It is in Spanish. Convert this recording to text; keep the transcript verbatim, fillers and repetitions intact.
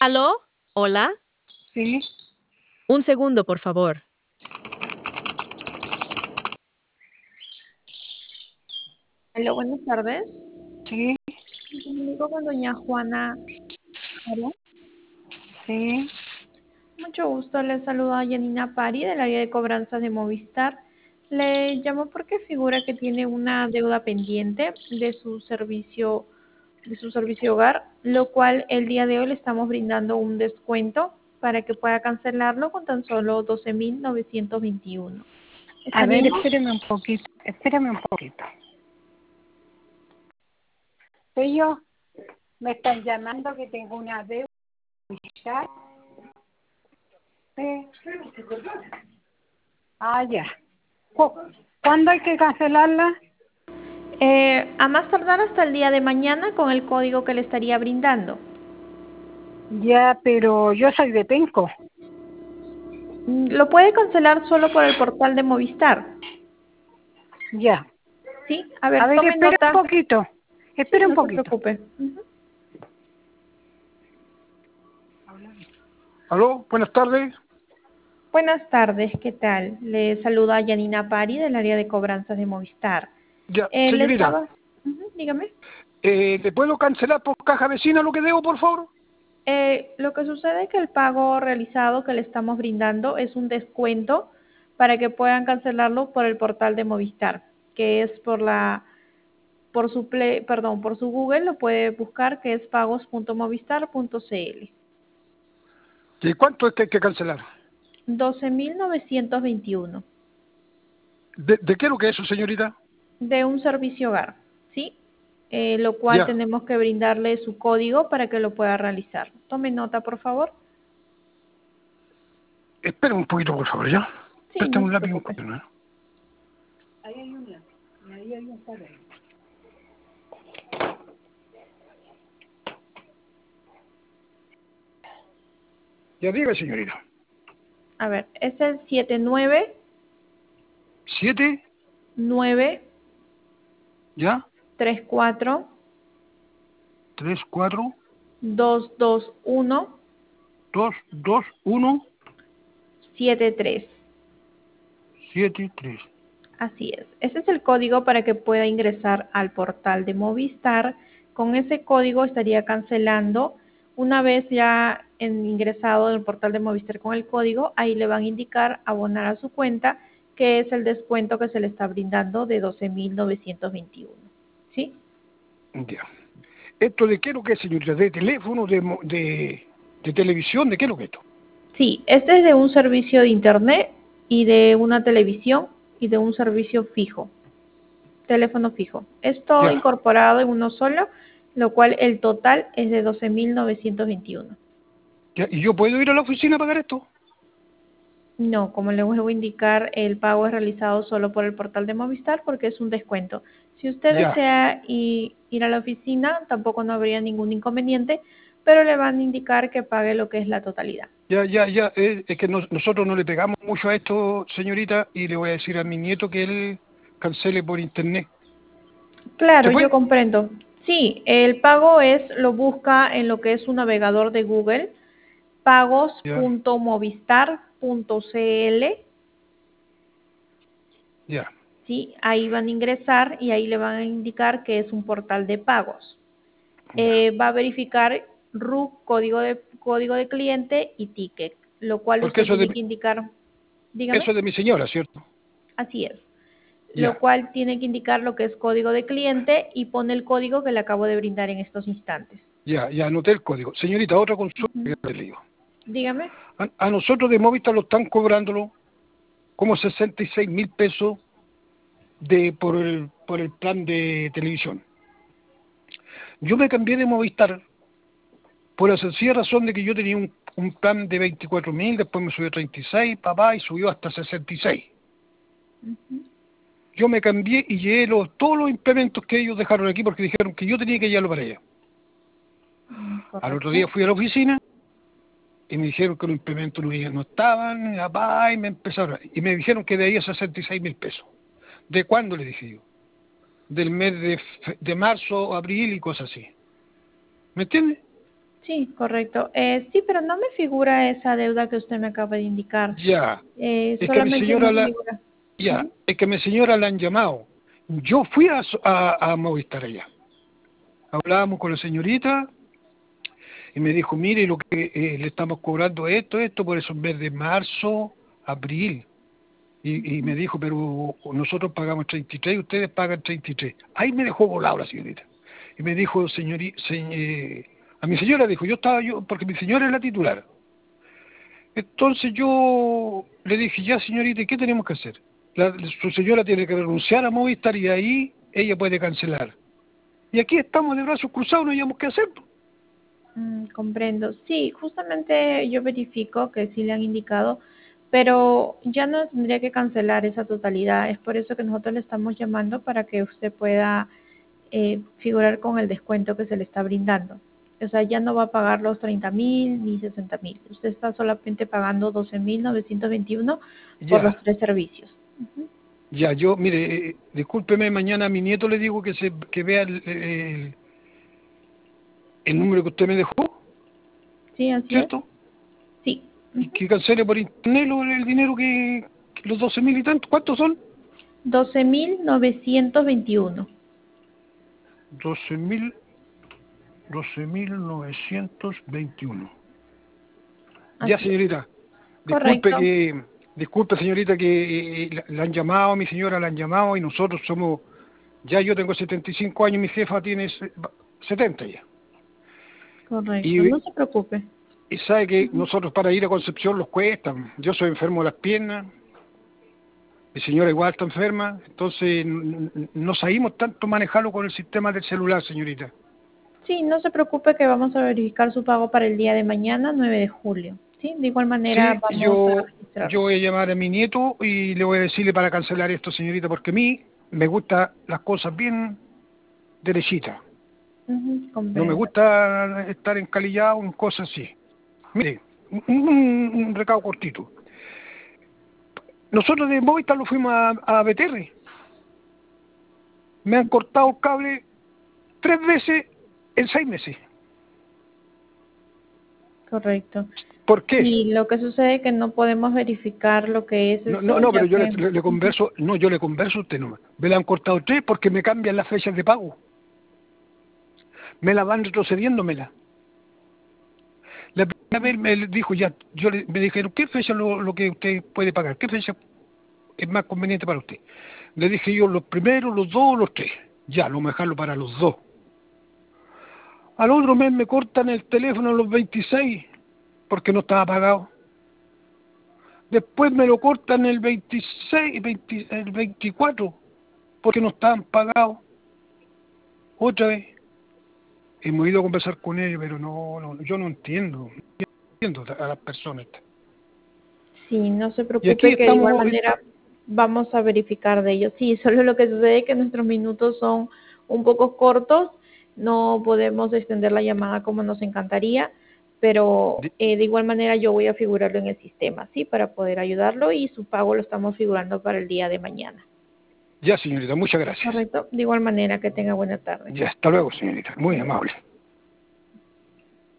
¿Aló? ¿Hola? Sí, Un segundo, por favor. Hola, buenas tardes. sí, Me comunico con doña Juana. Aro. sí. Mucho gusto, le saluda Yanina Pari del área de cobranzas de Movistar. Le llamo porque figura que tiene una deuda pendiente de su servicio de su servicio hogar, lo cual el día de hoy le estamos brindando un descuento para que pueda cancelarlo con tan solo doce mil novecientos veintiuno. A ver, ¿Estaríamos? espérame un poquito, espérame un poquito. Soy yo, me están llamando que tengo una deuda. Sí. Ah, ya. Cu- ¿Cuándo hay que cancelarla? Eh, a más tardar hasta el día de mañana con el código que le estaría brindando. Ya, pero yo soy de Penco. Mm, Lo puede cancelar solo por el portal de Movistar. Ya. Sí, a A ver, ver, tome espera un nota. poquito. Sí, Espera un no se poquito. preocupe. Ujú. Aló, buenas tardes. Buenas tardes, ¿qué tal? Le saluda Yanina Pari del área de cobranzas de Movistar. Ya, Eh, le señorita, estaba... Ujú, dígame. eh, ¿le puedo cancelar por caja vecina lo que debo, por favor? Eh, lo que sucede es que el pago realizado que le estamos brindando es un descuento para que puedan cancelarlo por el portal de Movistar, que es por la por su play, perdón, por su Google lo puede buscar, que es pagos punto movistar punto cl. ¿Y cuánto es que hay que cancelar? doce mil novecientos veintiuno ¿De, de qué es lo que es eso, señorita? de un servicio hogar, ¿sí? Eh, lo cual Ya, tenemos que brindarle su código para que lo pueda realizar. Tome nota, por favor. espera un poquito, por favor, ¿ya? Sí, no Préstame se un lápiz y un preocupe. cuaderno, ¿eh? Ahí hay un lápiz y ahí hay un cuaderno. Ya diga, señorita. A ver, es el siete nueve ¿Siete? nueve ¿Ya? tres cuatro ¿Tres, cuatro, dos dos uno dos, dos, uno, siete tres. siete, tres? Así es. Ese es el código para que pueda ingresar al portal de Movistar. Con ese código estaría cancelando. Una vez ya en ingresado en el portal de Movistar con el código, ahí le van a indicar abonar a su cuenta, que es el descuento que se le está brindando de doce mil novecientos veintiuno. ¿Sí? Ya. ¿Esto de qué es lo que es, señorita? ¿De teléfono, de, mo- de, de televisión? ¿De qué es lo que es esto? Sí, este es de un servicio de internet y de una televisión y de un servicio fijo. Teléfono fijo. Es todo Ya. incorporado en uno solo, lo cual el total es de doce mil novecientos veintiuno. Ya. ¿Y yo puedo ir a la oficina a pagar esto? No, como les voy a indicar, el pago es realizado solo por el portal de Movistar porque es un descuento. Si usted Ya. desea i- ir a la oficina, tampoco no habría ningún inconveniente, pero le van a indicar que pague lo que es la totalidad. Ya, ya, ya, eh, es que nos- nosotros no le pegamos mucho a esto, señorita, y le voy a decir a mi nieto que él cancele por internet. ¿Se Claro, yo puede? comprendo. Sí, el pago es, lo busca en lo que es un navegador de Google, pagos Ya, punto movistar punto cl. ya, Sí, ahí van a ingresar y ahí le van a indicar que es un portal de pagos. ya. Eh, va a verificar R U C, código de, código de cliente y ticket, lo cual Porque usted eso es de, tiene mi- que indicar, dígame, eso es de mi señora, ¿cierto? así es, lo Ya, cual tiene que indicar lo que es código de cliente y pone el código que le acabo de brindar en estos instantes. ya, ya anoté el código. Señorita, otra consulta Ujú. que le digo. Dígame. A, a nosotros de Movistar lo están cobrándolo como sesenta y seis mil pesos de, por, el, por el plan de televisión. Yo me cambié de Movistar por la sencilla razón de que yo tenía un, un plan de veinticuatro mil, después me subió a treinta y seis, papá, y subió hasta sesenta y seis. Ujú. Yo me cambié y llevé los, todos los implementos que ellos dejaron aquí porque dijeron que yo tenía que llevarlo para allá. Mm, Al otro correcto. día fui a la oficina y me dijeron que los implementos no, no estaban, papá, y me empezaron. Y me dijeron que debía sesenta y seis mil pesos. ¿De cuándo? Le dije yo. Del mes de, fe- de marzo, abril y cosas así. ¿Me entiendes? Sí, correcto. Eh, sí, pero no me figura esa deuda que usted me acaba de indicar. Ya, Eh, es que a mi solamente señora nos la, figura. ya, Ujú. es que a mi señora la han llamado. Yo fui a, a, a Movistar allá. Hablábamos con la señorita y me dijo, mire, lo que eh, le estamos cobrando esto, esto, por eso en vez de marzo, abril. Y, y me dijo, pero nosotros pagamos treinta y tres, ustedes pagan treinta y tres. Ahí me dejó volado la señorita. Y me dijo, señorita, a mi señora dijo, yo estaba yo, porque mi señora es la titular. Entonces yo le dije, ya señorita, ¿y qué tenemos que hacer? La, su señora tiene que renunciar a Movistar y ahí ella puede cancelar. Y aquí estamos de brazos cruzados, no hayamos qué hacer. Mm, comprendo. Sí, justamente yo verifico que sí le han indicado, pero ya no tendría que cancelar esa totalidad. Es por eso que nosotros le estamos llamando para que usted pueda eh, figurar con el descuento que se le está brindando. O sea, ya no va a pagar los treinta mil ni sesenta mil. Usted está solamente pagando doce mil novecientos veintiuno por los Ya, tres servicios. Ujú. ya, yo, mire, eh, discúlpeme, mañana a mi nieto le digo que se que vea el, el, el número que usted me dejó, Sí, así es. ¿cierto? Sí. Y Ujú. que cancele por internet lo- el dinero que, que los doce mil y tanto. ¿Cuántos son? doce mil novecientos veintiuno. Doce mil, doce mil novecientos veintiuno. Ya, Así es. señorita, disculpe Correcto. que, disculpe señorita que eh, la, la han llamado, mi señora la han llamado y nosotros somos, ya yo tengo setenta y cinco años, mi jefa tiene se- setenta ya. Correcto. Y, No se preocupe. y sabe que nosotros para ir a Concepción los cuesta. Yo soy enfermo de las piernas, mi señora igual está enferma, entonces n- n- no sabemos tanto manejarlo con el sistema del celular, señorita. Sí, no se preocupe que vamos a verificar su pago para el día de mañana, nueve de julio. Sí, de igual manera Sí, vamos a yo, registrarlo. yo voy a llamar a mi nieto y le voy a decirle para cancelar esto, señorita, porque a mí me gustan las cosas bien derechitas. Ujú, No me comprendo. gusta estar encalillado en cosas así. Mire, un, un- un recado cortito. Nosotros de Movistar lo fuimos a, a B T R. Me han cortado el cable tres veces en seis meses. Correcto. ¿Por qué? Sí, lo que sucede es que no podemos verificar lo que es No, no, eso, no, ya pero yo le, que... le- le Ujú. converso, no, yo le converso a usted nomás. Me la han cortado tres porque me cambian las fechas de pago. Me la van retrocediéndomela. La primera vez me dijo ya, yo le, me dijeron, ¿qué fecha es lo, lo que usted puede pagar? ¿Qué fecha es más conveniente para usted? Le dije yo, los primeros, los dos, los tres. Ya, lo mejor dejarlo para los dos. Al otro mes me cortan el teléfono a los veintiséis porque no estaba pagado. Después me lo cortan el veintiséis, veinte, el veinticuatro porque no estaban pagados. Otra vez. Hemos ido a conversar con ellos, pero no, no yo no entiendo. No entiendo a las personas. Sí, no se Y aquí preocupe que de igual estamos, manera vamos a verificar de ello. Sí, solo lo que sucede es que nuestros minutos son un poco cortos, no podemos extender la llamada como nos encantaría, pero eh, de igual manera yo voy a figurarlo en el sistema, ¿sí? Para poder ayudarlo y su pago lo estamos figurando para el día de mañana. ya señorita, muchas gracias. Correcto. De igual manera que tenga buena tarde. Ya, hasta luego señorita, muy amable.